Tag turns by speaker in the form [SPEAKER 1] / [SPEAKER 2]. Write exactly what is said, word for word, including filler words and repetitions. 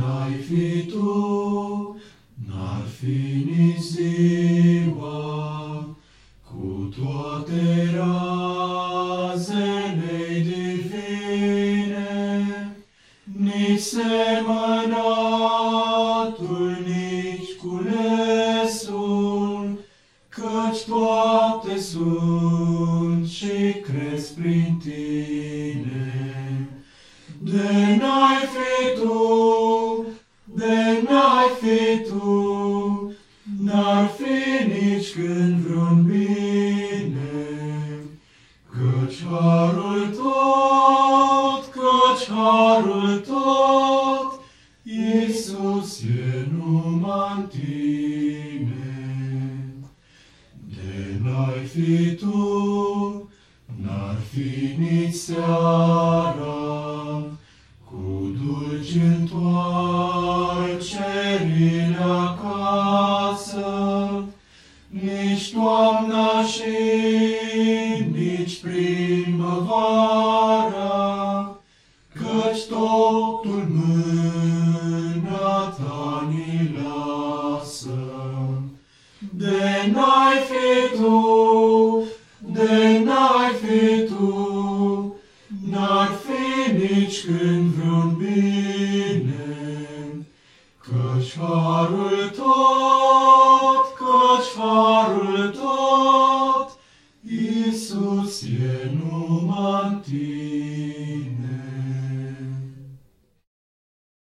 [SPEAKER 1] n-ai fi tu, n-ar fi nici ziua, cu toate razele divine, nici semănatul, nici culesul, căci toate sunt și cresc prin tine. De n-ai fi tu, de n-ai fi tu, n-ar fi nici când vreun bine, căci harul tot, căci harul tot, Iisus e numai-n tine. De n-ai fi tu, n-ar fi nici seara, cu dulci întoarcerile acasă, nici toamna și nici primăvara, căci totul mâna ta ni lasă. De n-ai fi tu, de n-ai fi tu, n-ar fi nici când vreun bine, căci harul tot, căci harul